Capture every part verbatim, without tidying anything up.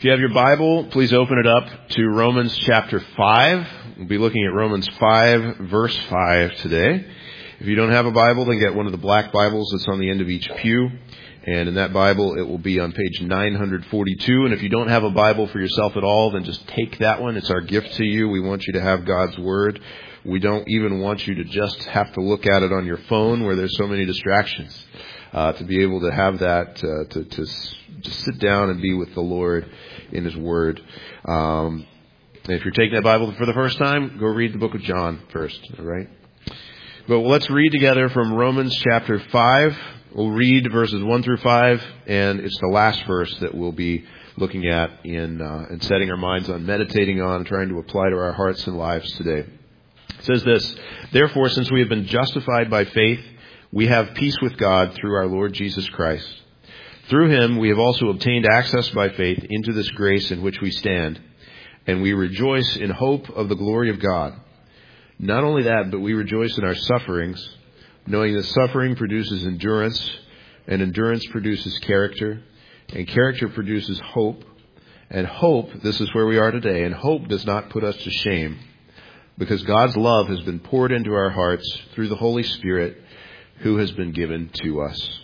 If you have your Bible, please open it up to Romans chapter five. We'll be looking at Romans five, verse five today. If you don't have a Bible, then get one of the black Bibles that's on the end of each pew. And in that Bible, it will be on page nine forty-two. And if you don't have a Bible for yourself at all, then just take that one. It's our gift to you. We want you to have God's Word. We don't even want you to just have to look at it on your phone where there's so many distractions. Uh, to be able to have that, uh, to, to, to sit down and be with the Lord in His Word. Um, and if you're taking that Bible for the first time, go read the book of John first, all right? But let's read together from Romans chapter five. We'll read verses one through five, and it's the last verse that we'll be looking at in uh, and setting our minds on, meditating on, trying to apply to our hearts and lives today. It says this: "Therefore, since we have been justified by faith, we have peace with God through our Lord Jesus Christ. Through Him we have also obtained access by faith into this grace in which we stand, and we rejoice in hope of the glory of God. Not only that, but we rejoice in our sufferings, knowing that suffering produces endurance, and endurance produces character, and character produces hope. And hope," this is where we are today, "and hope does not put us to shame, because God's love has been poured into our hearts through the Holy Spirit who has been given to us."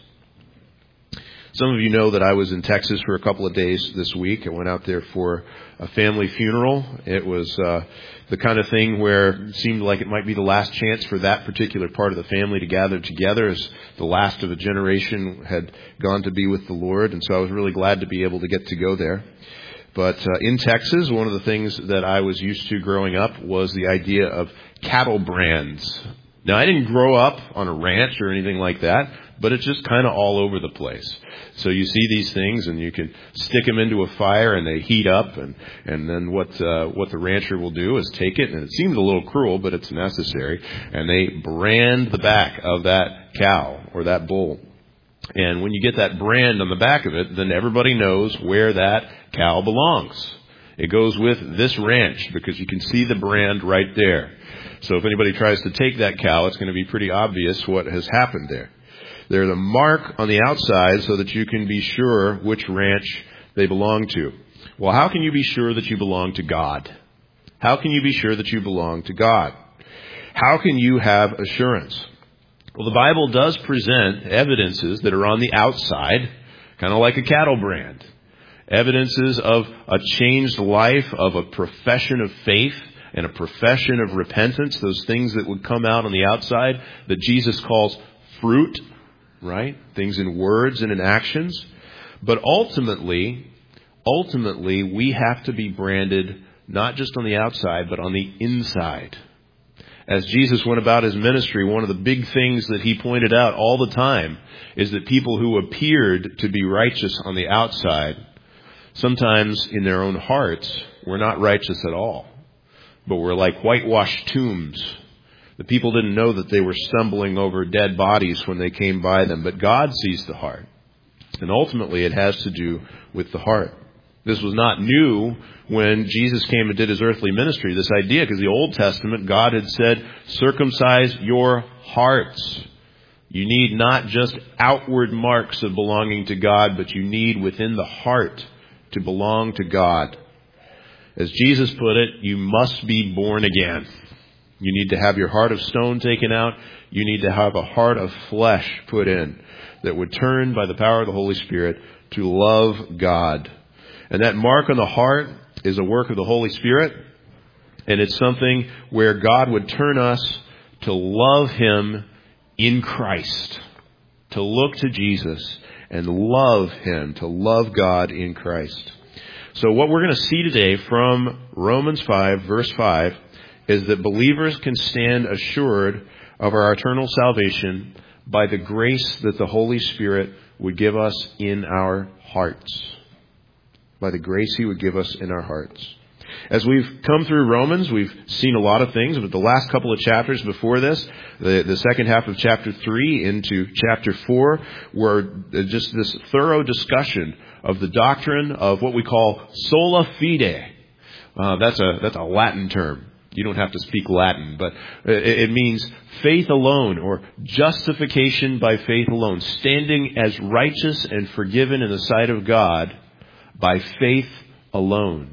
Some of you know that I was in Texas for a couple of days this week. I went out there for a family funeral. It was uh, the kind of thing where it seemed like it might be the last chance for that particular part of the family to gather together, as the last of a generation had gone to be with the Lord. And so I was really glad to be able to get to go there. But uh, in Texas, one of the things that I was used to growing up was the idea of cattle brands. Now, I didn't grow up on a ranch or anything like that, but it's just kind of all over the place. So you see these things, and you can stick them into a fire, and they heat up, and, and then what uh, what the rancher will do is take it, and it seems a little cruel, but it's necessary, and they brand the back of that cow or that bull. And when you get that brand on the back of it, then everybody knows where that cow belongs. It goes with this ranch because you can see the brand right there. So if anybody tries to take that cow, it's going to be pretty obvious what has happened there. There's a mark on the outside so that you can be sure which ranch they belong to. Well, how can you be sure that you belong to God? How can you be sure that you belong to God? How can you have assurance? Well, the Bible does present evidences that are on the outside, kind of like a cattle brand. Evidences of a changed life, of a profession of faith, and a profession of repentance, those things that would come out on the outside that Jesus calls fruit, right? Things in words and in actions. But ultimately, ultimately, we have to be branded not just on the outside, but on the inside. As Jesus went about His ministry, one of the big things that He pointed out all the time is that people who appeared to be righteous on the outside, sometimes in their own hearts, were not righteous at all. But were like whitewashed tombs. The people didn't know that they were stumbling over dead bodies when they came by them. But God sees the heart. And ultimately it has to do with the heart. This was not new when Jesus came and did His earthly ministry, this idea, because the Old Testament, God had said, circumcise your hearts. You need not just outward marks of belonging to God, but you need within the heart to belong to God. As Jesus put it, you must be born again. You need to have your heart of stone taken out. You need to have a heart of flesh put in that would turn by the power of the Holy Spirit to love God. And that mark on the heart is a work of the Holy Spirit. And it's something where God would turn us to love Him in Christ. To look to Jesus and love Him. To love God in Christ. So what we're going to see today from Romans five, verse five, is that believers can stand assured of our eternal salvation by the grace that the Holy Spirit would give us in our hearts. By the grace He would give us in our hearts. As we've come through Romans, we've seen a lot of things, but the last couple of chapters before this, the, the second half of chapter three into chapter four, were just this thorough discussion of the doctrine of what we call sola fide. Uh, that's a that's a Latin term. You don't have to speak Latin, but it, it means faith alone, or justification by faith alone, standing as righteous and forgiven in the sight of God by faith alone.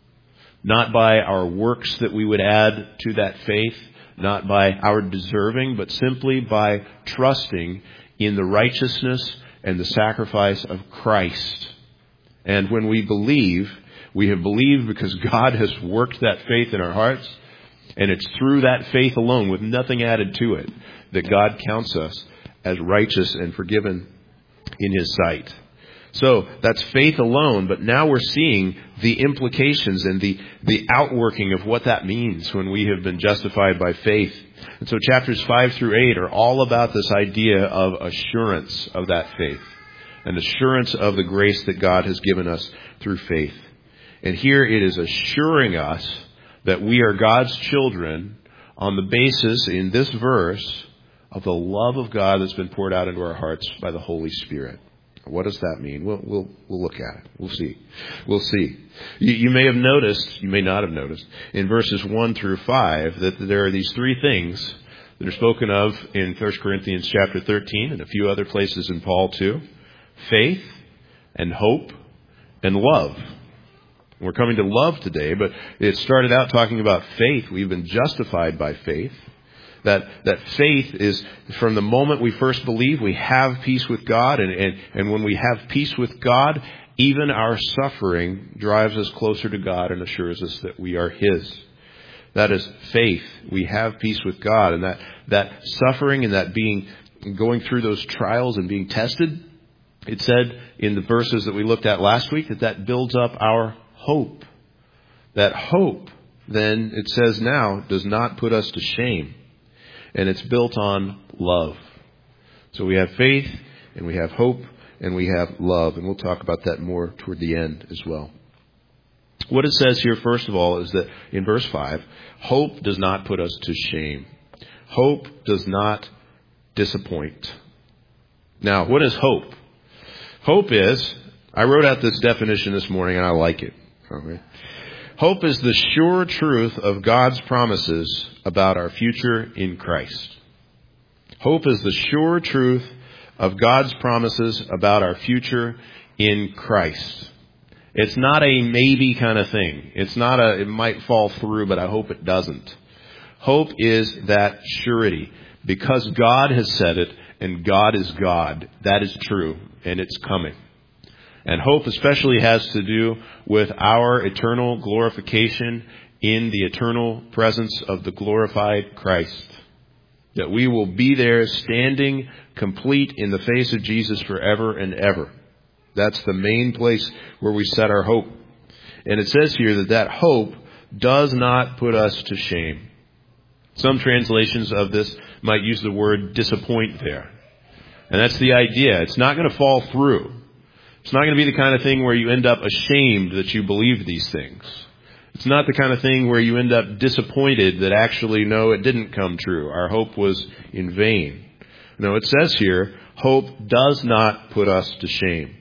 Not by our works that we would add to that faith, not by our deserving, but simply by trusting in the righteousness and the sacrifice of Christ. And when we believe, we have believed because God has worked that faith in our hearts, and it's through that faith alone, with nothing added to it, that God counts us as righteous and forgiven in His sight. So that's faith alone, but now we're seeing the implications and the, the outworking of what that means when we have been justified by faith. And so chapters five through eight are all about this idea of assurance of that faith, an assurance of the grace that God has given us through faith. And here it is assuring us that we are God's children on the basis in this verse of the love of God that's been poured out into our hearts by the Holy Spirit. What does that mean? We'll, we'll, we'll look at it. We'll see. We'll see. You, you may have noticed, you may not have noticed, in verses one through five that there are these three things that are spoken of in First Corinthians chapter thirteen and a few other places in Paul too. Faith and hope and love. We're coming to love today, but it started out talking about faith. We've been justified by faith. That that faith is from the moment we first believe, we have peace with God. And, and, and when we have peace with God, even our suffering drives us closer to God and assures us that we are His. That is faith. We have peace with God. And that, that suffering and that being going through those trials and being tested, it said in the verses that we looked at last week that that builds up our hope. That hope, then, it says now, does not put us to shame. And it's built on love. So we have faith, and we have hope, and we have love. And we'll talk about that more toward the end as well. What it says here, first of all, is that in verse five, hope does not put us to shame. Hope does not disappoint. Now, what is hope? Hope is, I wrote out this definition this morning, and I like it. Okay. Hope is the sure truth of God's promises about our future in Christ. Hope is the sure truth of God's promises about our future in Christ. It's not a maybe kind of thing. It's not a, it might fall through, but I hope it doesn't. Hope is that surety. Because God has said it, and God is God, that is true, and it's coming. And hope especially has to do with our eternal glorification in the eternal presence of the glorified Christ. That we will be there standing complete in the face of Jesus forever and ever. That's the main place where we set our hope. And it says here that that hope does not put us to shame. Some translations of this might use the word disappoint there. And that's the idea. It's not going to fall through. It's not going to be the kind of thing where you end up ashamed that you believe these things. It's not the kind of thing where you end up disappointed that actually, no, it didn't come true. Our hope was in vain. No, it says here, hope does not put us to shame.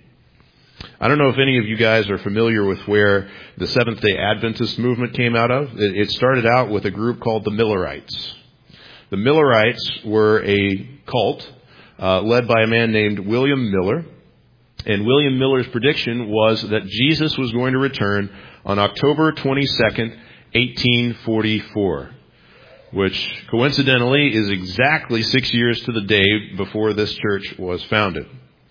I don't know if any of you guys are familiar with where the Seventh-day Adventist movement came out of. It started out with a group called the Millerites. The Millerites were a cult uh, led by a man named William Miller. And William Miller's prediction was that Jesus was going to return on October twenty-second, eighteen forty-four, which coincidentally is exactly six years to the day before this church was founded.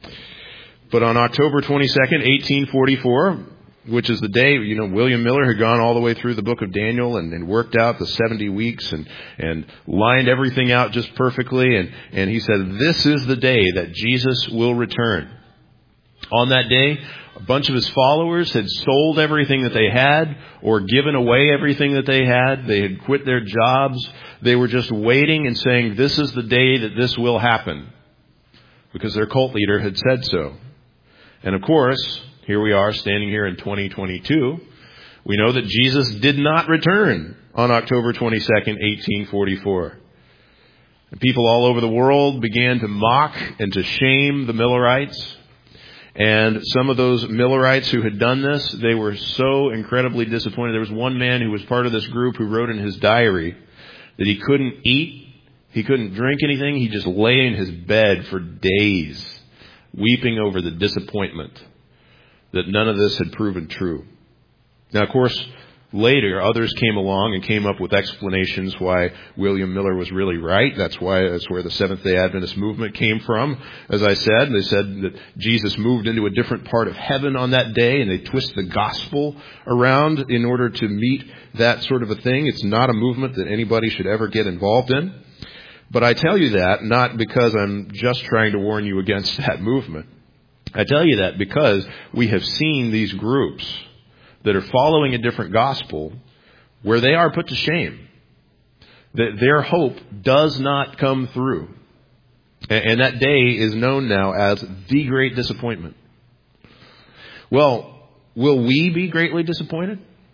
But on October twenty-second, eighteen forty-four, which is the day, you know, William Miller had gone all the way through the book of Daniel and, and worked out the seventy weeks and, and lined everything out just perfectly. And, and he said, this is the day that Jesus will return. On that day, a bunch of his followers had sold everything that they had or given away everything that they had. They had quit their jobs. They were just waiting and saying, this is the day that this will happen, because their cult leader had said so. And of course, here we are standing here in twenty twenty-two. We know that Jesus did not return on October twenty-second, eighteen forty-four. And people all over the world began to mock and to shame the Millerites. And some of those Millerites who had done this, they were so incredibly disappointed. There was one man who was part of this group who wrote in his diary that he couldn't eat, he couldn't drink anything. He just lay in his bed for days, weeping over the disappointment that none of this had proven true. Now, of course, later others came along and came up with explanations why William Miller was really right. That's why that's where the Seventh-day Adventist movement came from. As I said, they said that Jesus moved into a different part of heaven on that day, and they twist the gospel around in order to meet that sort of a thing. It's not a movement that anybody should ever get involved in. But I tell you that not because I'm just trying to warn you against that movement. I tell you that because we have seen these groups that are following a different gospel where they are put to shame. That their hope does not come through. And that day is known now as the great disappointment. Well, will we be greatly disappointed?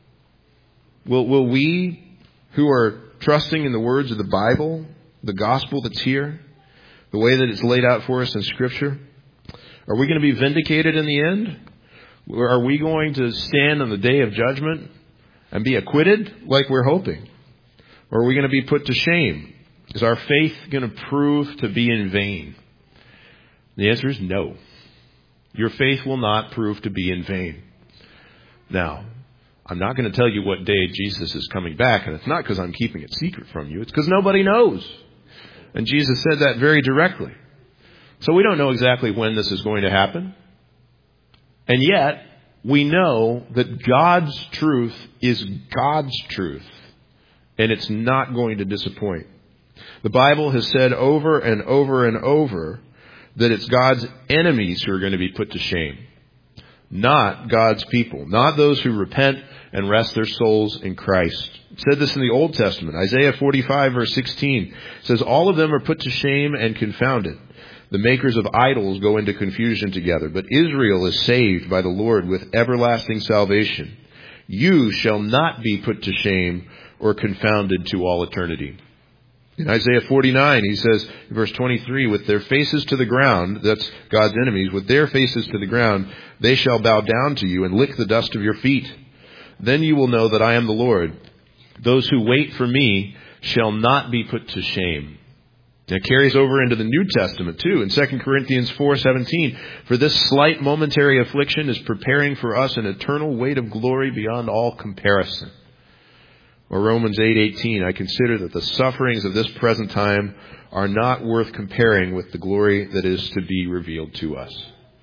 Will, will we, who are trusting in the words of the Bible, the gospel that's here, the way that it's laid out for us in Scripture, are we going to be vindicated in the end? Or are we going to stand on the day of judgment and be acquitted like we're hoping? Or are we going to be put to shame? Is our faith going to prove to be in vain? The answer is no. Your faith will not prove to be in vain. Now, I'm not going to tell you what day Jesus is coming back, and it's not because I'm keeping it secret from you. It's because nobody knows. And Jesus said that very directly. So we don't know exactly when this is going to happen. And yet, we know that God's truth is God's truth. And it's not going to disappoint. The Bible has said over and over and over that it's God's enemies who are going to be put to shame. Not God's people. Not those who repent and rest their souls in Christ. It said this in the Old Testament. Isaiah forty-five verse sixteen says, all of them are put to shame and confounded. The makers of idols go into confusion together, but Israel is saved by the Lord with everlasting salvation. You shall not be put to shame or confounded to all eternity. In Isaiah forty-nine, he says, verse twenty-three, with their faces to the ground, that's God's enemies, with their faces to the ground, they shall bow down to you and lick the dust of your feet. Then you will know that I am the Lord. Those who wait for me shall not be put to shame. It carries over into the New Testament too. In Second Corinthians four seventeen, for this slight momentary affliction is preparing for us an eternal weight of glory beyond all comparison. Or Romans eight eighteen, I consider that the sufferings of this present time are not worth comparing with the glory that is to be revealed to us.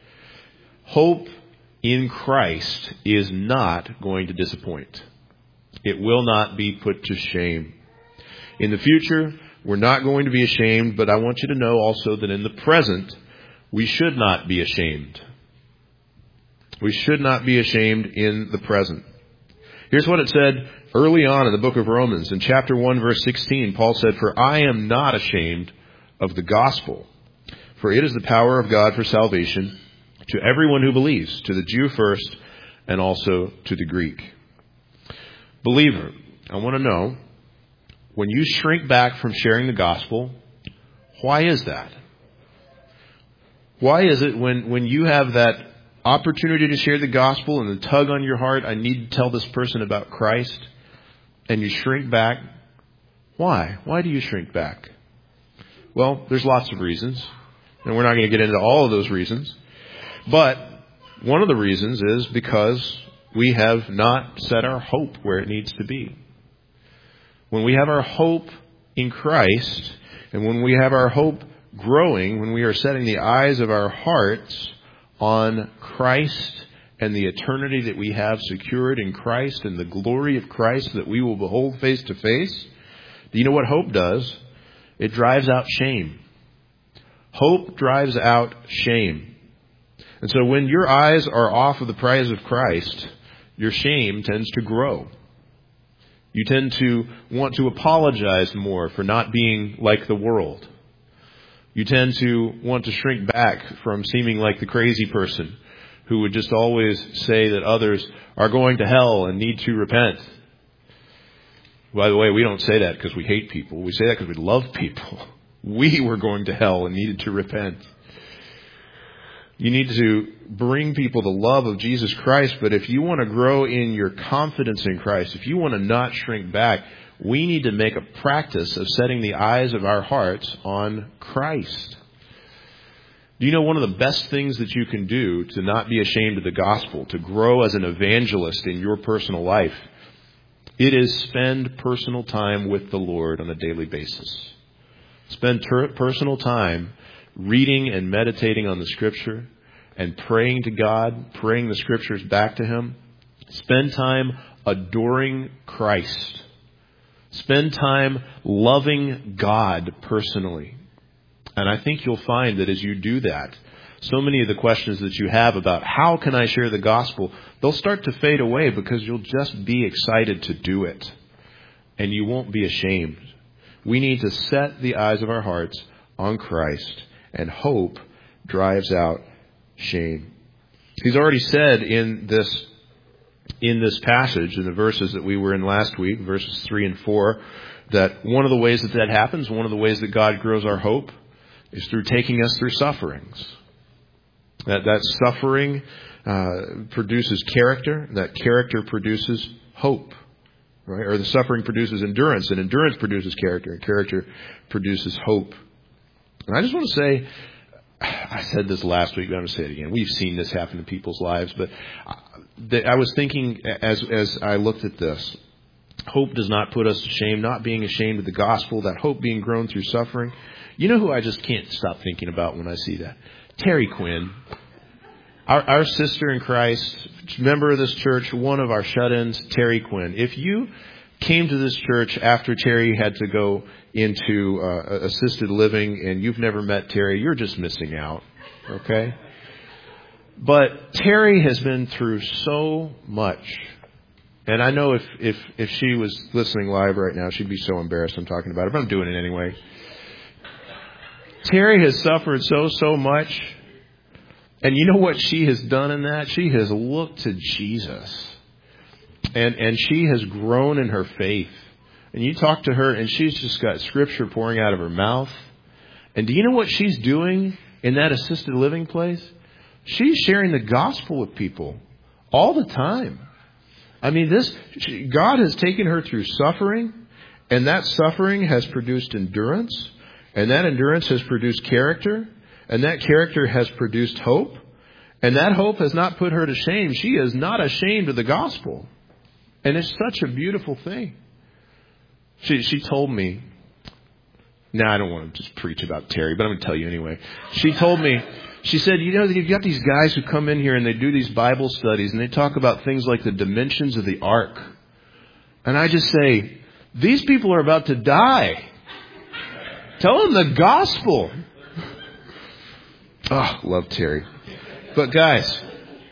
Hope in Christ is not going to disappoint. It will not be put to shame. In the future, we're not going to be ashamed, but I want you to know also that in the present, we should not be ashamed. We should not be ashamed in the present. Here's what it said early on in the book of Romans. In chapter one, verse sixteen, Paul said, for I am not ashamed of the gospel, for it is the power of God for salvation to everyone who believes, to the Jew first, and also to the Greek. Believer, I want to know, when you shrink back from sharing the gospel, why is that? Why is it when, when you have that opportunity to share the gospel and the tug on your heart, I need to tell this person about Christ, and you shrink back? Why? Why do you shrink back? Well, there's lots of reasons, and we're not going to get into all of those reasons. But one of the reasons is because we have not set our hope where it needs to be. When we have our hope in Christ, and when we have our hope growing, when we are setting the eyes of our hearts on Christ and the eternity that we have secured in Christ and the glory of Christ that we will behold face to face, do you know what hope does? It drives out shame. Hope drives out shame. And so when your eyes are off of the prize of Christ, your shame tends to grow. You tend to want to apologize more for not being like the world. You tend to want to shrink back from seeming like the crazy person who would just always say that others are going to hell and need to repent. By the way, we don't say that because we hate people. We say that because we love people. We were going to hell and needed to repent. You need to bring people the love of Jesus Christ, but if you want to grow in your confidence in Christ, if you want to not shrink back, we need to make a practice of setting the eyes of our hearts on Christ. Do you know one of the best things that you can do to not be ashamed of the gospel, to grow as an evangelist in your personal life? It is spend personal time with the Lord on a daily basis. Spend ter- personal time reading and meditating on the Scripture and praying to God, praying the Scriptures back to Him. Spend time adoring Christ. Spend time loving God personally. And I think you'll find that as you do that, so many of the questions that you have about how can I share the gospel, they'll start to fade away because you'll just be excited to do it. And you won't be ashamed. We need to set the eyes of our hearts on Christ, and hope drives out shame. He's already said in this in this passage, in the verses that we were in last week, verses three and four, that one of the ways that that happens, one of the ways that God grows our hope, is through taking us through sufferings. That, that suffering uh, produces character. That character produces hope. Right? Or the suffering produces endurance, and endurance produces character, and character produces hope. And I just want to say, I said this last week, but I'm going to say it again. We've seen this happen in people's lives, but I was thinking as as I looked at this, hope does not put us to shame, not being ashamed of the gospel, that hope being grown through suffering. You know who I just can't stop thinking about when I see that? Terry Quinn. Our, our sister in Christ, member of this church, one of our shut-ins, Terry Quinn. If you came to this church after Terry had to go into uh, assisted living and you've never met Terry, you're just missing out. Okay? But Terry has been through so much. And I know if, if, if she was listening live right now, she'd be so embarrassed I'm talking about it, but I'm doing it anyway. Terry has suffered so, so much. And you know what she has done in that? She has looked to Jesus. And and she has grown in her faith. And you talk to her and she's just got Scripture pouring out of her mouth. And do you know what she's doing in that assisted living place? She's sharing the gospel with people all the time. I mean, this she, God has taken her through suffering. And that suffering has produced endurance. And that endurance has produced character. And that character has produced hope. And that hope has not put her to shame. She is not ashamed of the gospel. And it's such a beautiful thing. She she told me, now I don't want to just preach about Terry, but I'm going to tell you anyway. She told me, she said, you know, you've got these guys who come in here and they do these Bible studies and they talk about things like the dimensions of the ark. And I just say, these people are about to die. Tell them the gospel. Oh, love Terry. But guys,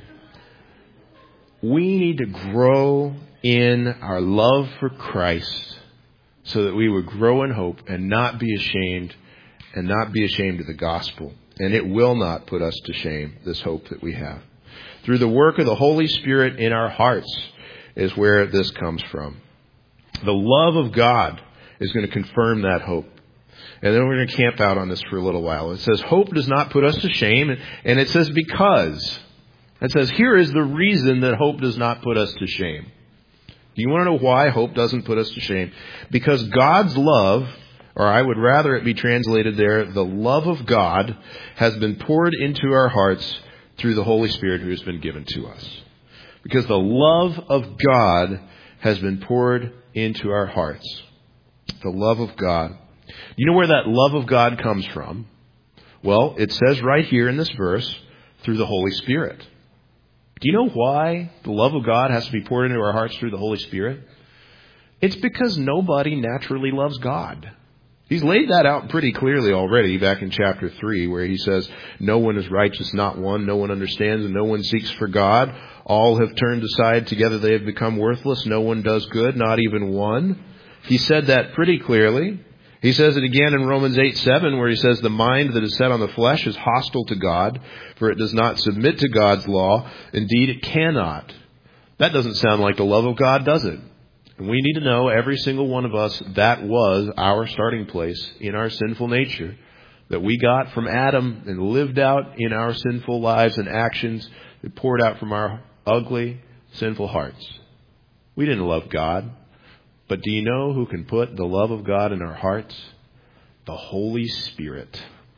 we need to grow in our love for Christ so that we would grow in hope and not be ashamed and not be ashamed of the gospel. And it will not put us to shame, this hope that we have. Through the work of the Holy Spirit in our hearts is where this comes from. The love of God is going to confirm that hope. And then we're going to camp out on this for a little while. It says, hope does not put us to shame. And it says, because. It says, here is the reason that hope does not put us to shame. Do you want to know why hope doesn't put us to shame? Because God's love, or I would rather it be translated there, the love of God has been poured into our hearts through the Holy Spirit who has been given to us. Because the love of God has been poured into our hearts. The love of God. You know where that love of God comes from? Well, it says right here in this verse, through the Holy Spirit. Do you know why the love of God has to be poured into our hearts through the Holy Spirit? It's because nobody naturally loves God. He's laid that out pretty clearly already back in chapter three, where he says, no one is righteous, not one. No one understands and no one seeks for God. All have turned aside. Together they have become worthless. No one does good, not even one. He said that pretty clearly. He says it again in Romans eight seven, where he says, the mind that is set on the flesh is hostile to God, for it does not submit to God's law. Indeed, it cannot. That doesn't sound like the love of God, does it? And we need to know, every single one of us, that was our starting place in our sinful nature, that we got from Adam and lived out in our sinful lives and actions that poured out from our ugly, sinful hearts. We didn't love God. But do you know who can put the love of God in our hearts? The Holy Spirit.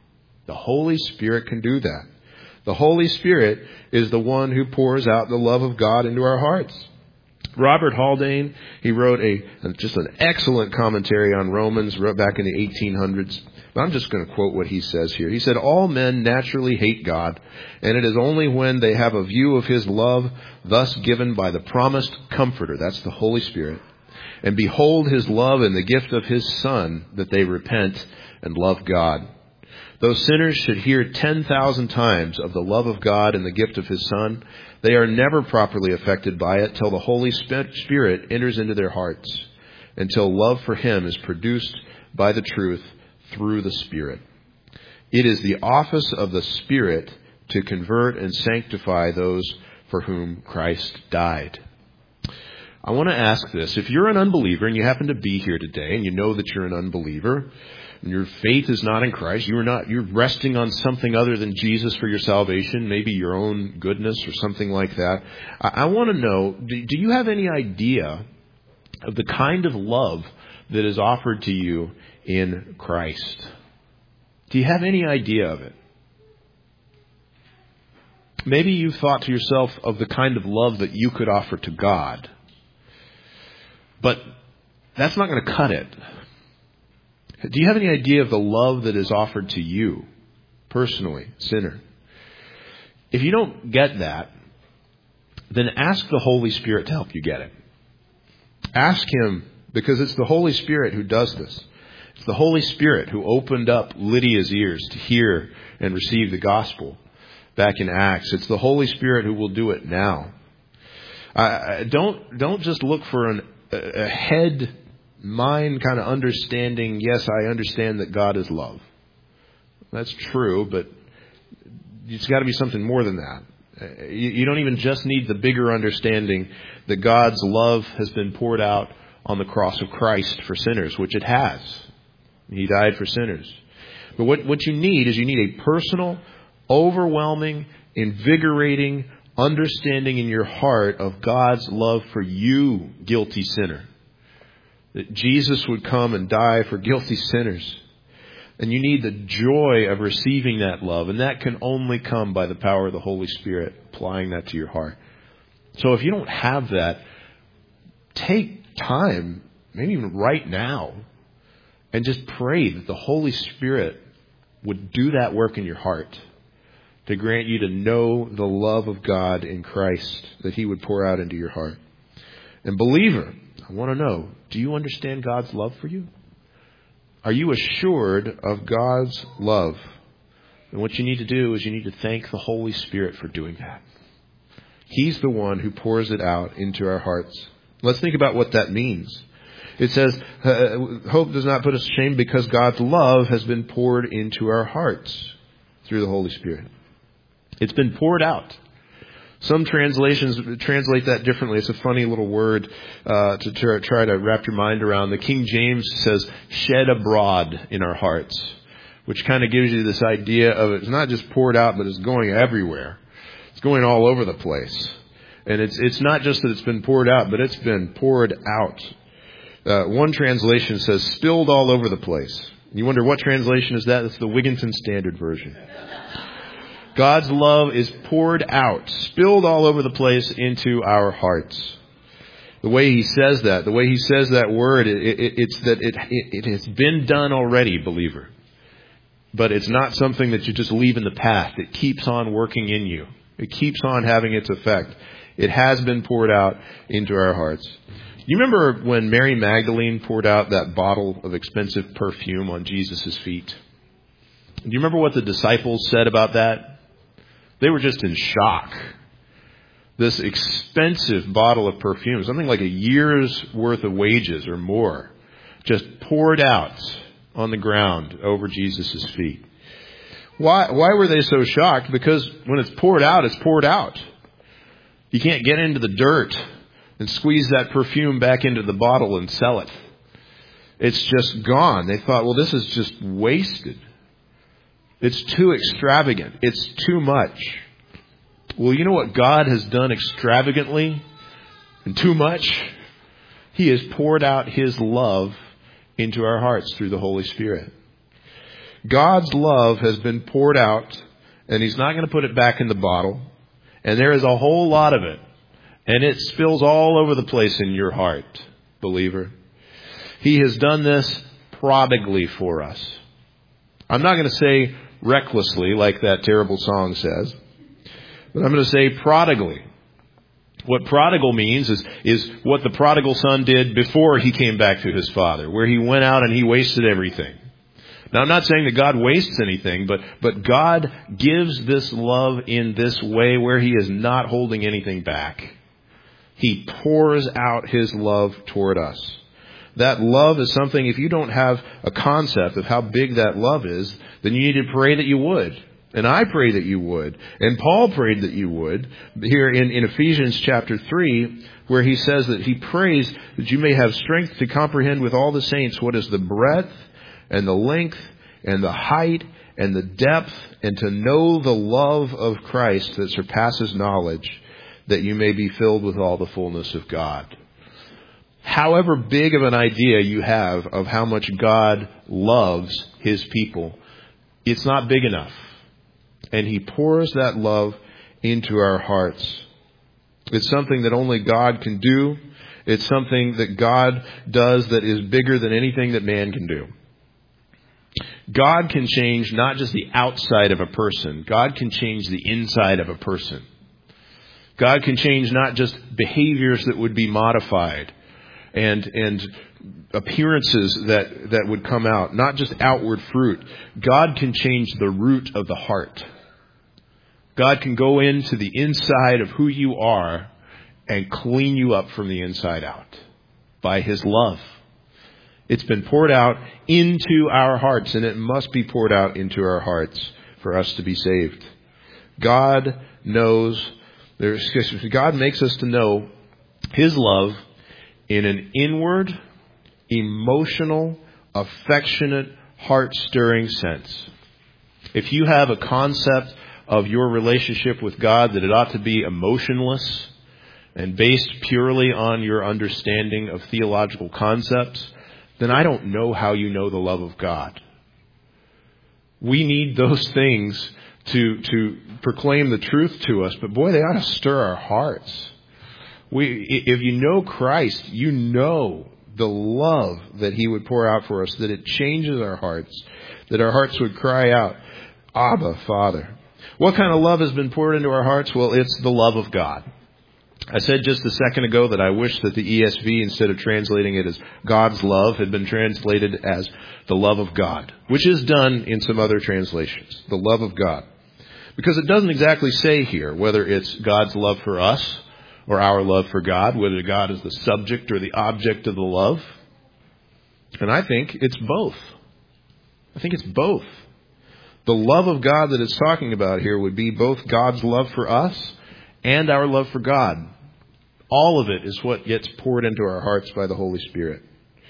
The Holy Spirit can do that. The Holy Spirit is the one who pours out the love of God into our hearts. Robert Haldane, he wrote a just an excellent commentary on Romans, wrote back in the eighteen hundreds. I'm just going to quote what he says here. He said, all men naturally hate God, and it is only when they have a view of his love, thus given by the promised Comforter, that's the Holy Spirit, and behold his love and the gift of his Son, that they repent and love God. Though sinners should hear ten thousand times of the love of God and the gift of his Son, they are never properly affected by it till the Holy Spirit enters into their hearts, until love for him is produced by the truth through the Spirit. It is the office of the Spirit to convert and sanctify those for whom Christ died. I want to ask this. If you're an unbeliever and you happen to be here today and you know that you're an unbeliever, and your faith is not in Christ, you are not, you're resting on something other than Jesus for your salvation, maybe your own goodness or something like that. I, I want to know, do, do you have any idea of the kind of love that is offered to you in Christ? Do you have any idea of it? Maybe you've thought to yourself of the kind of love that you could offer to God. But that's not going to cut it. Do you have any idea of the love that is offered to you, personally, sinner? If you don't get that, then ask the Holy Spirit to help you get it. Ask Him, because it's the Holy Spirit who does this. It's the Holy Spirit who opened up Lydia's ears to hear and receive the gospel back in Acts. It's the Holy Spirit who will do it now. Uh, don't don't just look for an, a head, mind kind of understanding. Yes, I understand that God is love. That's true, but it's got to be something more than that. You, you don't even just need the bigger understanding that God's love has been poured out on the cross of Christ for sinners, which it has. He died for sinners. But what, what you need is you need a personal, overwhelming, invigorating understanding in your heart of God's love for you, guilty sinner. That Jesus would come and die for guilty sinners. And you need the joy of receiving that love. And that can only come by the power of the Holy Spirit applying that to your heart. So if you don't have that, take time, maybe even right now, and just pray that the Holy Spirit would do that work in your heart to grant you to know the love of God in Christ that He would pour out into your heart. And believer, I want to know, do you understand God's love for you? Are you assured of God's love? And what you need to do is you need to thank the Holy Spirit for doing that. He's the one who pours it out into our hearts. Let's think about what that means. It says, hope does not put us to shame because God's love has been poured into our hearts through the Holy Spirit. It's been poured out. Some translations translate that differently. It's a funny little word uh, to try, try to wrap your mind around. The King James says, shed abroad in our hearts, which kind of gives you this idea of it's not just poured out, but it's going everywhere. It's going all over the place. And it's it's not just that it's been poured out, but it's been poured out. Uh, one translation says spilled all over the place. You wonder what translation is that? It's the Wigginton Standard Version. God's love is poured out, spilled all over the place into our hearts. The way he says that, the way he says that word, it, it, it's that it, it, it has been done already, believer. But it's not something that you just leave in the past. It keeps on working in you. It keeps on having its effect. It has been poured out into our hearts. You remember when Mary Magdalene poured out that bottle of expensive perfume on Jesus' feet? Do you remember what the disciples said about that? They were just in shock. This expensive bottle of perfume, something like a year's worth of wages or more, just poured out on the ground over Jesus' feet. Why, why were they so shocked? Because when it's poured out, it's poured out. You can't get into the dirt and squeeze that perfume back into the bottle and sell it. It's just gone. They thought, well, this is just wasted. It's too extravagant. It's too much. Well, you know what God has done extravagantly and too much? He has poured out His love into our hearts through the Holy Spirit. God's love has been poured out, and He's not going to put it back in the bottle. And there is a whole lot of it. And it spills all over the place in your heart, believer. He has done this prodigally for us. I'm not going to say recklessly, like that terrible song says, but I'm going to say prodigally. What prodigal means is, is what the prodigal son did before he came back to his father, where he went out and he wasted everything. Now, I'm not saying that God wastes anything, but, but God gives this love in this way where He is not holding anything back. He pours out His love toward us. That love is something, if you don't have a concept of how big that love is, then you need to pray that you would. And I pray that you would. And Paul prayed that you would. Here in, in Ephesians chapter three, where he says that he prays that you may have strength to comprehend with all the saints what is the breadth and the length and the height and the depth, and to know the love of Christ that surpasses knowledge, that you may be filled with all the fullness of God. However big of an idea you have of how much God loves His people, it's not big enough. And He pours that love into our hearts. It's something that only God can do. It's something that God does that is bigger than anything that man can do. God can change not just the outside of a person. God can change the inside of a person. God can change not just behaviors that would be modified and and appearances that, that would come out, not just outward fruit. God can change the root of the heart. God can go into the inside of who you are and clean you up from the inside out by His love. It's been poured out into our hearts, and it must be poured out into our hearts for us to be saved. God knows, God makes us to know His love in an inward, emotional, affectionate, heart-stirring sense. If you have a concept of your relationship with God that it ought to be emotionless and based purely on your understanding of theological concepts, then I don't know how you know the love of God. We need those things to to proclaim the truth to us, but boy, they ought to stir our hearts. We, if you know Christ, you know the love that He would pour out for us, that it changes our hearts, that our hearts would cry out, Abba, Father. What kind of love has been poured into our hearts? Well, it's the love of God. I said just a second ago that I wish that the E S V, instead of translating it as God's love, had been translated as the love of God, which is done in some other translations, the love of God. Because it doesn't exactly say here whether it's God's love for us or our love for God, whether God is the subject or the object of the love. And I think it's both. I think it's both. The love of God that it's talking about here would be both God's love for us and our love for God. All of it is what gets poured into our hearts by the Holy Spirit.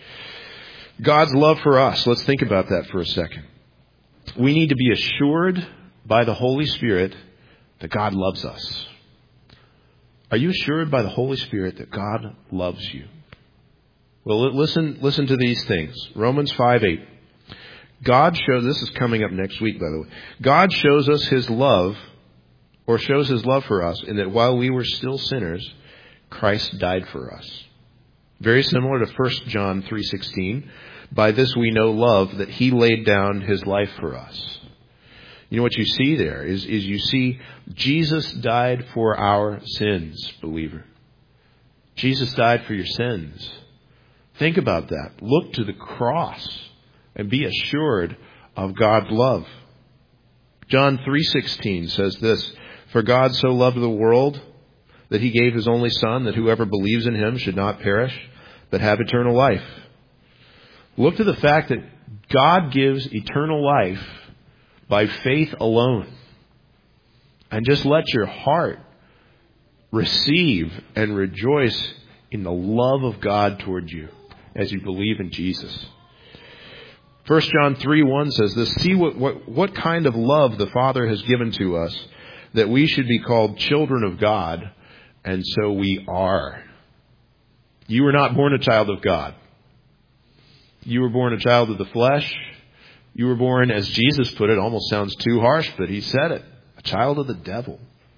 God's love for us. Let's think about that for a second. We need to be assured by the Holy Spirit that God loves us. Are you assured by the Holy Spirit that God loves you? Well, listen, listen to these things. Romans five eight. God shows, this is coming up next week, by the way. God shows us His love, or shows His love for us, in that while we were still sinners, Christ died for us. Very similar to First John three sixteen. By this we know love, that He laid down His life for us. You know what you see there is, is you see Jesus died for our sins, believer. Jesus died for your sins. Think about that. Look to the cross and be assured of God's love. John three sixteen says this, for God so loved the world that He gave His only Son, that whoever believes in Him should not perish, but have eternal life. Look to the fact that God gives eternal life by faith alone. And just let your heart receive and rejoice in the love of God toward you as you believe in Jesus. First John three one says this, see what, what, what kind of love the Father has given to us, that we should be called children of God, and so we are. You were not born a child of God. You were born a child of the flesh. You were born, as Jesus put it, almost sounds too harsh, but he said it, a child of the devil.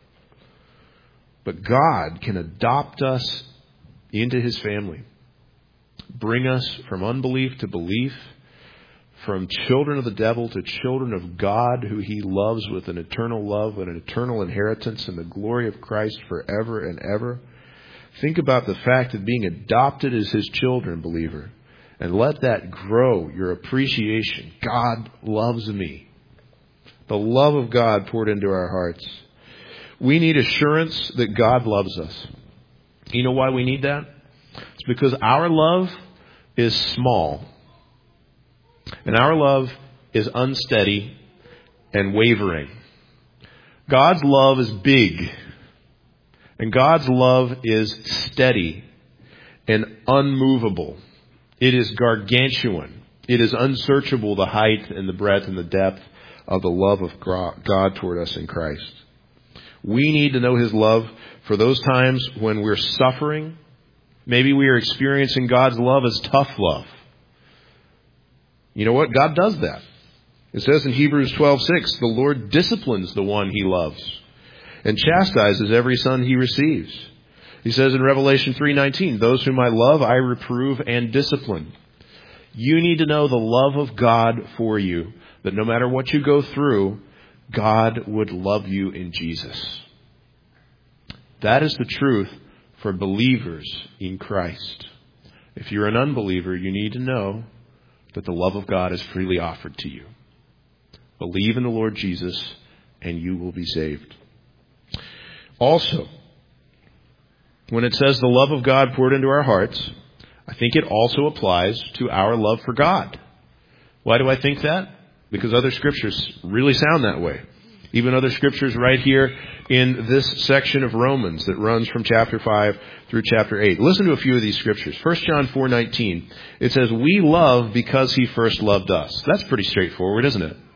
But God can adopt us into his family, bring us from unbelief to belief, from children of the devil to children of God, who he loves with an eternal love and an eternal inheritance and the glory of Christ forever and ever. Think about the fact of being adopted as his children, believer, and let that grow your appreciation. God loves me. The love of God poured into our hearts. We need assurance that God loves us. You know why we need that? It's because our love is small. And our love is unsteady and wavering. God's love is big. And God's love is steady and unmovable. It is gargantuan. It is unsearchable, the height and the breadth and the depth of the love of God toward us in Christ. We need to know his love for those times when we're suffering. Maybe we are experiencing God's love as tough love. You know what? God does that. It says in Hebrews twelve six, the Lord disciplines the one he loves and chastises every son he receives. He says in Revelation three nineteen, those whom I love, I reprove and discipline. You need to know the love of God for you, that no matter what you go through, God would love you in Jesus. That is the truth for believers in Christ. If you're an unbeliever, you need to know that the love of God is freely offered to you. Believe in the Lord Jesus and you will be saved. Also, when it says the love of God poured into our hearts, I think it also applies to our love for God. Why do I think that? Because other scriptures really sound that way. Even other scriptures right here in this section of Romans that runs from chapter five through chapter eight. Listen to a few of these scriptures. First John four nineteen. It says, we love because he first loved us. That's pretty straightforward, isn't it?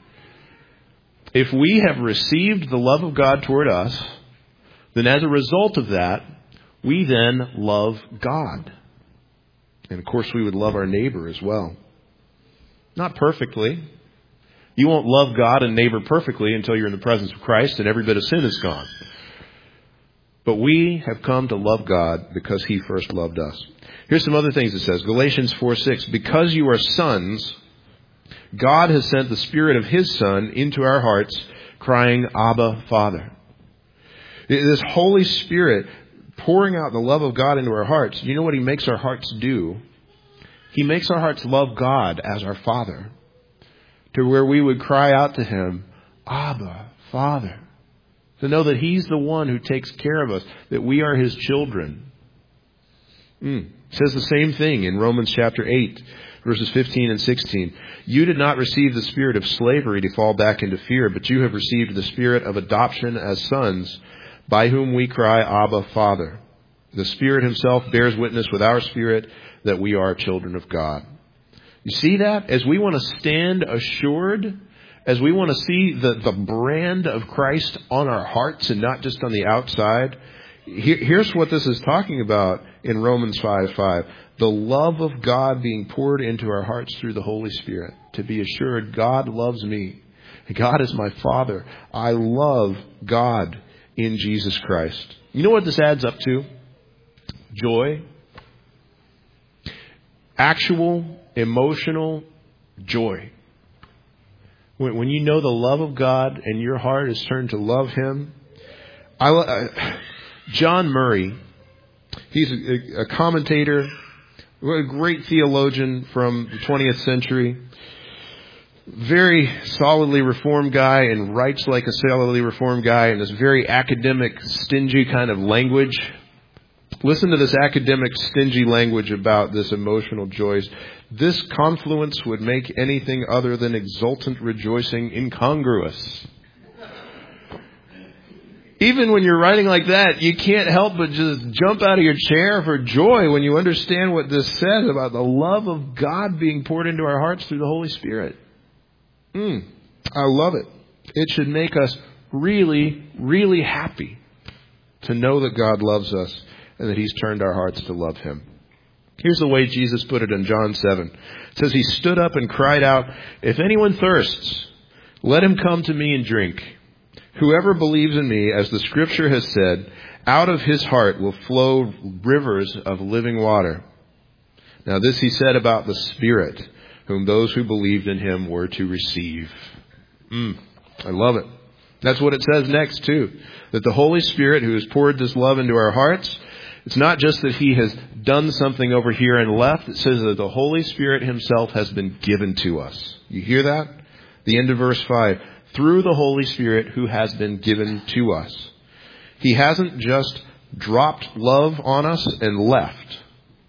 If we have received the love of God toward us, then as a result of that, we then love God. And of course, we would love our neighbor as well. Not perfectly. You won't love God and neighbor perfectly until you're in the presence of Christ and every bit of sin is gone. But we have come to love God because he first loved us. Here's some other things it says. Galatians four six. Because you are sons, God has sent the Spirit of his Son into our hearts, crying, Abba, Father. This Holy Spirit pouring out the love of God into our hearts. You know what he makes our hearts do? He makes our hearts love God as our Father. To where we would cry out to him, Abba, Father. To know that he's the one who takes care of us, that we are his children. Mm. It says the same thing in Romans chapter eight, verses fifteen and sixteen. You did not receive the spirit of slavery to fall back into fear, but you have received the spirit of adoption as sons, by whom we cry, Abba, Father. The Spirit himself bears witness with our spirit that we are children of God. You see that? As we want to stand assured, as we want to see the, the brand of Christ on our hearts and not just on the outside, here, here's what this is talking about in Romans five five. The love of God being poured into our hearts through the Holy Spirit. To be assured, God loves me. God is my Father. I love God in Jesus Christ. You know what this adds up to? Joy. Actual emotional joy. When, when you know the love of God and your heart is turned to love him. I, uh, John Murray, he's a, a commentator, a great theologian from the twentieth century. Very solidly reformed guy and writes like a solidly reformed guy in this very academic, stingy kind of language. Listen to this academic, stingy language about this emotional joy. This confluence would make anything other than exultant rejoicing incongruous. Even when you're writing like that, you can't help but just jump out of your chair for joy when you understand what this says about the love of God being poured into our hearts through the Holy Spirit. Mm, I love it. It should make us really, really happy to know that God loves us and that he's turned our hearts to love him. Here's the way Jesus put it in John seven. It says, he stood up and cried out, if anyone thirsts, let him come to me and drink. Whoever believes in me, as the scripture has said, out of his heart will flow rivers of living water. Now this he said about the Spirit, whom those who believed in him were to receive. Mm, I love it. That's what it says next too. That the Holy Spirit, who has poured this love into our hearts, it's not just that he has done something over here and left. It says that the Holy Spirit himself has been given to us. You hear that? The end of verse five. Through the Holy Spirit who has been given to us. He hasn't just dropped love on us and left.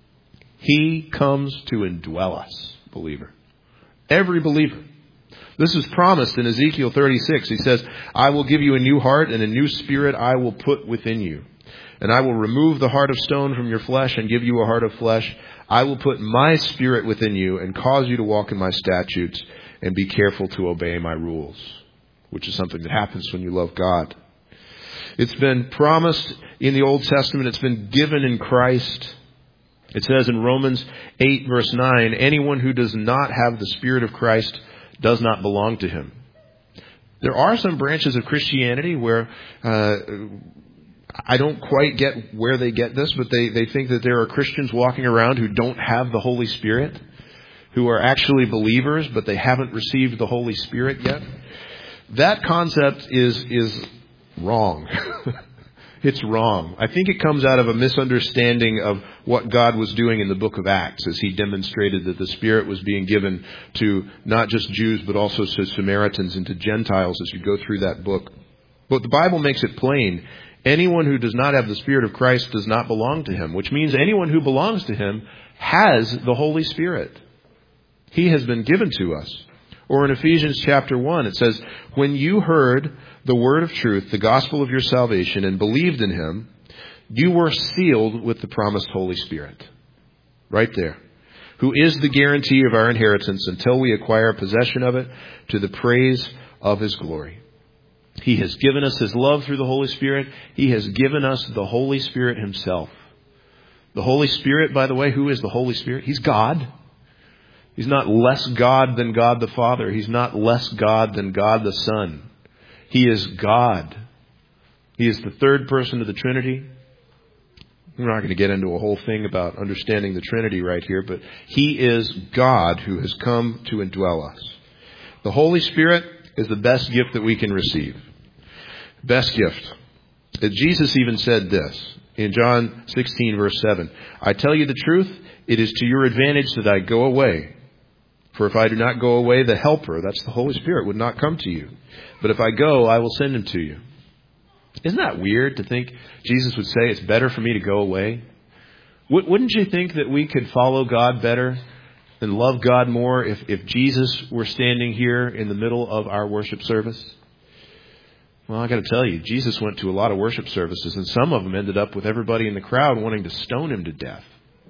He comes to indwell us, believer. Every believer. This is promised in Ezekiel thirty-six. He says, I will give you a new heart and a new spirit I will put within you. And I will remove the heart of stone from your flesh and give you a heart of flesh. I will put my spirit within you and cause you to walk in my statutes and be careful to obey my rules. Which is something that happens when you love God. It's been promised in the Old Testament. It's been given in Christ. It says in Romans eight verse nine, anyone who does not have the Spirit of Christ does not belong to him. There are some branches of Christianity where uh, I don't quite get where they get this, but they, they think that there are Christians walking around who don't have the Holy Spirit, who are actually believers, but they haven't received the Holy Spirit yet. That concept is is wrong. It's wrong. I think it comes out of a misunderstanding of what God was doing in the book of Acts as he demonstrated that the Spirit was being given to not just Jews but also to Samaritans and to Gentiles as you go through that book. But the Bible makes it plain. Anyone who does not have the Spirit of Christ does not belong to him, which means anyone who belongs to him has the Holy Spirit. He has been given to us. Or in Ephesians chapter one, it says, when you heard the word of truth, the gospel of your salvation, and believed in him, you were sealed with the promised Holy Spirit. Right there. Who is the guarantee of our inheritance until we acquire possession of it to the praise of his glory. He has given us his love through the Holy Spirit. He has given us the Holy Spirit himself. The Holy Spirit, by the way, who is the Holy Spirit? He's God. He's not less God than God the Father. He's not less God than God the Son. He is God. He is the third person of the Trinity. We're not going to get into a whole thing about understanding the Trinity right here, but he is God who has come to indwell us. The Holy Spirit is the best gift that we can receive. Best gift. Jesus even said this in John sixteen verse seven. I tell you the truth, it is to your advantage that I go away. For if I do not go away, the Helper, that's the Holy Spirit, would not come to you. But if I go, I will send him to you. Isn't that weird to think Jesus would say it's better for me to go away? Wouldn't you think that we could follow God better and love God more if, if Jesus were standing here in the middle of our worship service? Well, I got to tell you, Jesus went to a lot of worship services, and some of them ended up with everybody in the crowd wanting to stone him to death.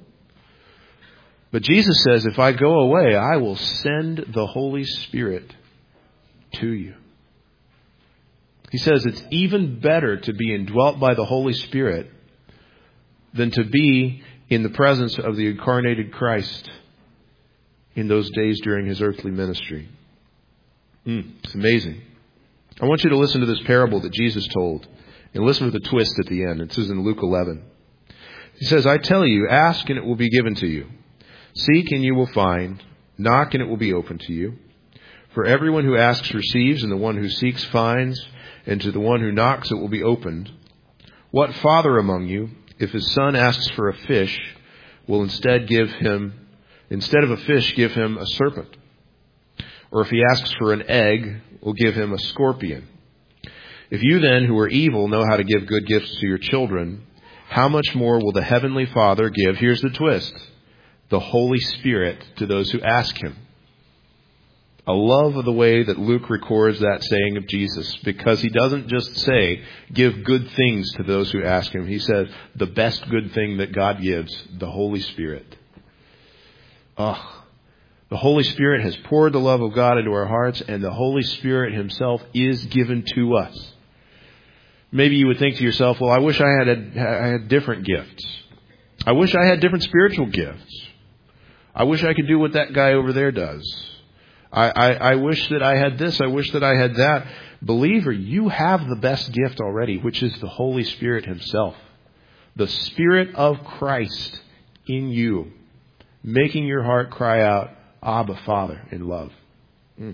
But Jesus says, if I go away, I will send the Holy Spirit to you. He says it's even better to be indwelt by the Holy Spirit than to be in the presence of the incarnated Christ in those days during his earthly ministry. Mm, it's amazing. I want you to listen to this parable that Jesus told and listen to the twist at the end. It says in Luke eleven. He says, I tell you, ask and it will be given to you. Seek and you will find. Knock and it will be opened to you. For everyone who asks receives, and the one who seeks finds, and to the one who knocks it will be opened. What father among you, if his son asks for a fish, will instead give him, instead of a fish, give him a serpent? Or if he asks for an egg, will give him a scorpion? If you then, who are evil, know how to give good gifts to your children, how much more will the Heavenly Father give, here's the twist, the Holy Spirit to those who ask him? I love the way that Luke records that saying of Jesus, because he doesn't just say, give good things to those who ask him. He says, the best good thing that God gives, the Holy Spirit. Oh, the Holy Spirit has poured the love of God into our hearts, and the Holy Spirit himself is given to us. Maybe you would think to yourself, well, I wish I had, a, I had different gifts. I wish I had different spiritual gifts. I wish I could do what that guy over there does. I, I, I wish that I had this. I wish that I had that. Believer, you have the best gift already, which is the Holy Spirit himself. The Spirit of Christ in you, making your heart cry out, Abba, Father, in love. Mm.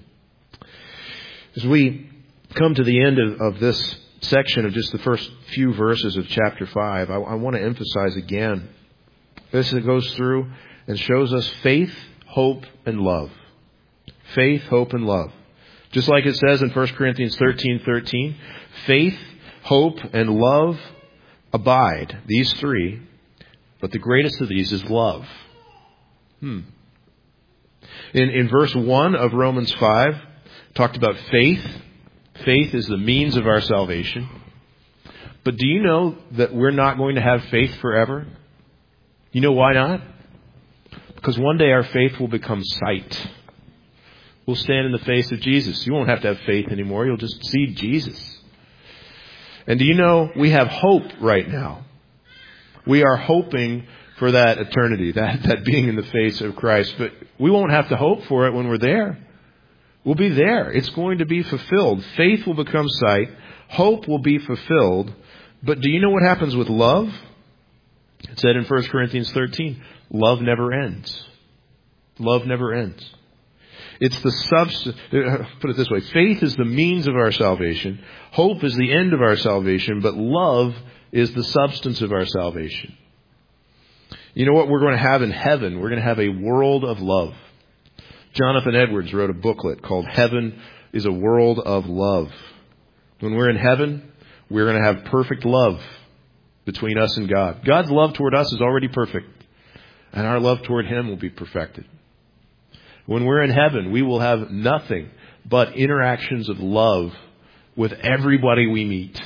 As we come to the end of, of this section of just the first few verses of chapter five, I, I want to emphasize again, this goes through and shows us faith, hope, and love. Faith, hope, and love. Just like it says in First Corinthians thirteen thirteen, faith, hope, and love abide, these three, but the greatest of these is love. Hmm. In, in verse one of Romans five, talked about faith. Faith is the means of our salvation. But do you know that we're not going to have faith forever? You know why not? Because one day our faith will become sight. We'll stand in the face of Jesus. You won't have to have faith anymore. You'll just see Jesus. And do you know we have hope right now? We are hoping for that eternity, that, that being in the face of Christ. But we won't have to hope for it when we're there. We'll be there. It's going to be fulfilled. Faith will become sight. Hope will be fulfilled. But do you know what happens with love? It said in First Corinthians thirteen, love never ends. Love never ends. It's the substance, put it this way, faith is the means of our salvation. Hope is the end of our salvation, but love is the substance of our salvation. You know what we're going to have in heaven? We're going to have a world of love. Jonathan Edwards wrote a booklet called Heaven is a World of Love. When we're in heaven, we're going to have perfect love between us and God. God's love toward us is already perfect, and our love toward Him will be perfected. When we're in heaven, we will have nothing but interactions of love with everybody we meet.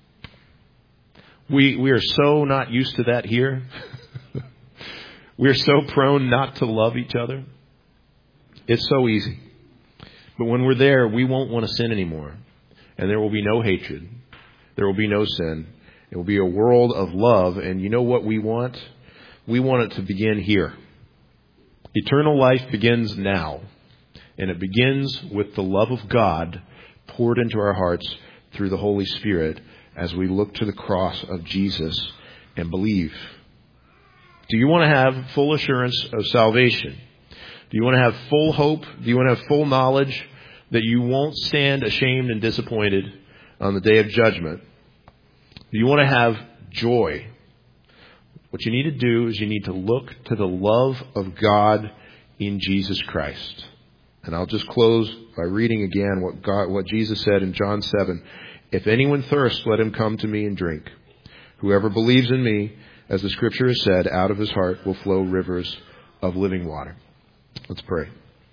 We we are so not used to that here. We're so prone not to love each other. It's so easy. But when we're there, we won't want to sin anymore. And there will be no hatred. There will be no sin. It will be a world of love. And you know what we want? We want it to begin here. Eternal life begins now. And it begins with the love of God poured into our hearts through the Holy Spirit as we look to the cross of Jesus and believe. Do you want to have full assurance of salvation? Do you want to have full hope? Do you want to have full knowledge that you won't stand ashamed and disappointed on the day of judgment? Do you want to have joy? What you need to do is you need to look to the love of God in Jesus Christ. And I'll just close by reading again what God, what Jesus said in John seven. If anyone thirsts, let him come to me and drink. Whoever believes in me, as the Scripture has said, out of his heart will flow rivers of living water. Let's pray.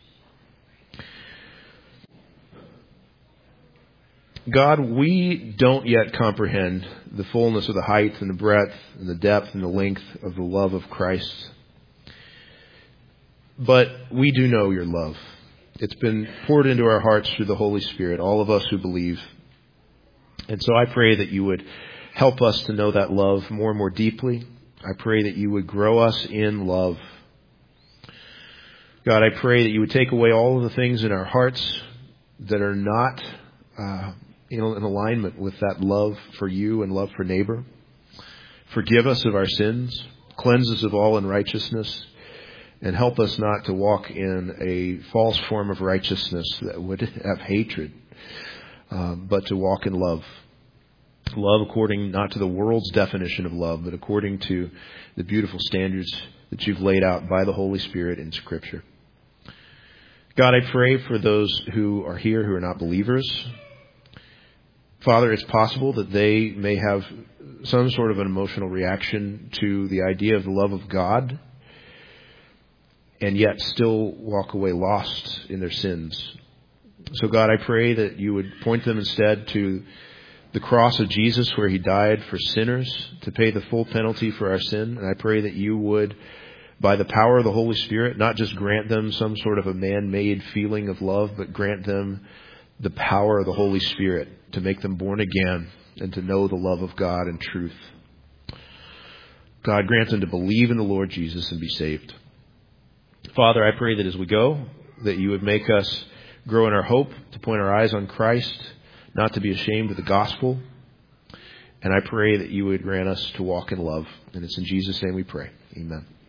God, we don't yet comprehend the fullness of the height and the breadth and the depth and the length of the love of Christ. But we do know your love. It's been poured into our hearts through the Holy Spirit, all of us who believe. And so I pray that you would help us to know that love more and more deeply. I pray that you would grow us in love. God, I pray that you would take away all of the things in our hearts that are not uh, you know, in alignment with that love for you and love for neighbor. Forgive us of our sins. Cleanse us of all unrighteousness. And help us not to walk in a false form of righteousness that would have hatred, uh, but to walk in love. Love according not to the world's definition of love, but according to the beautiful standards that you've laid out by the Holy Spirit in Scripture. God, I pray for those who are here who are not believers. Father, it's possible that they may have some sort of an emotional reaction to the idea of the love of God, and yet still walk away lost in their sins. So God, I pray that you would point them instead to the cross of Jesus, where he died for sinners to pay the full penalty for our sin. And I pray that you would, by the power of the Holy Spirit, not just grant them some sort of a man-made feeling of love, but grant them the power of the Holy Spirit to make them born again and to know the love of God in truth. God, grant them to believe in the Lord Jesus and be saved. Father, I pray that as we go, that you would make us grow in our hope, to point our eyes on Christ, not to be ashamed of the gospel. And I pray that you would grant us to walk in love. And it's in Jesus' name we pray. Amen.